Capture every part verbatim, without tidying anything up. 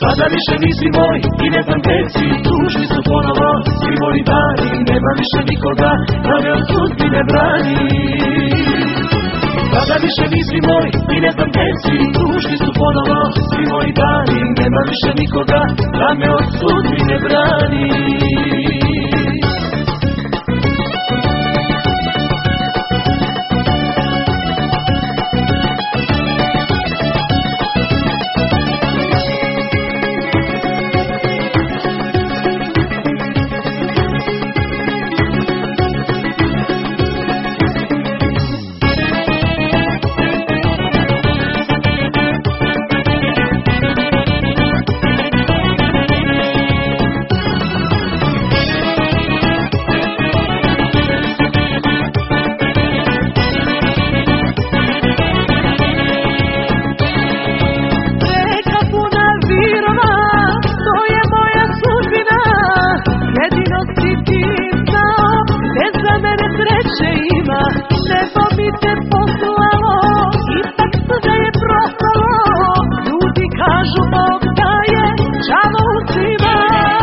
Sada više nisi moj i ne znam gde si, tužni su ponovo svi moji dani. Nema više nikoga da me od sudbine brani. Sada više nisi moj i ne znam gde si, tužni su ponovo svi moji dani. Nema više nikoga da me od sudbine brani. Nebo mi te poslalo, ipak sve je propalo. Ljudi kažu Bog daje čarovcima.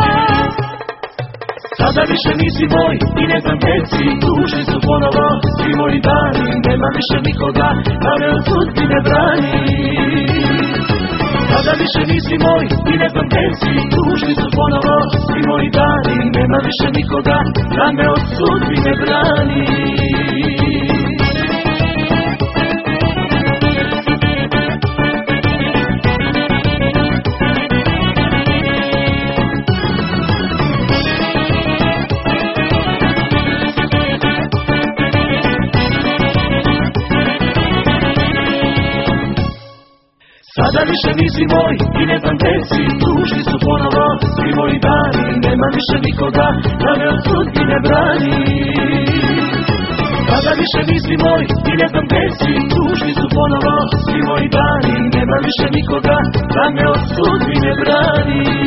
Sada više nisi moj i ne znam gde si, tužni su ponovo svi moji dani. Nema više nikoga da me od sudbine brani. Sada više nisi moj i ne znam gde si, tužni su ponovo svi moji dani. Nema više nikoga da me od sudbine brani. Sada više nisi moj i ne znam gde si, tužni su ponovo svi moji dani. Nema više nikoga da me od sudbine brani. Sada više nisi moj i ne znam gde si, tužni su ponovo svi moji dani. Nema više nikoga da me od sudbine brani.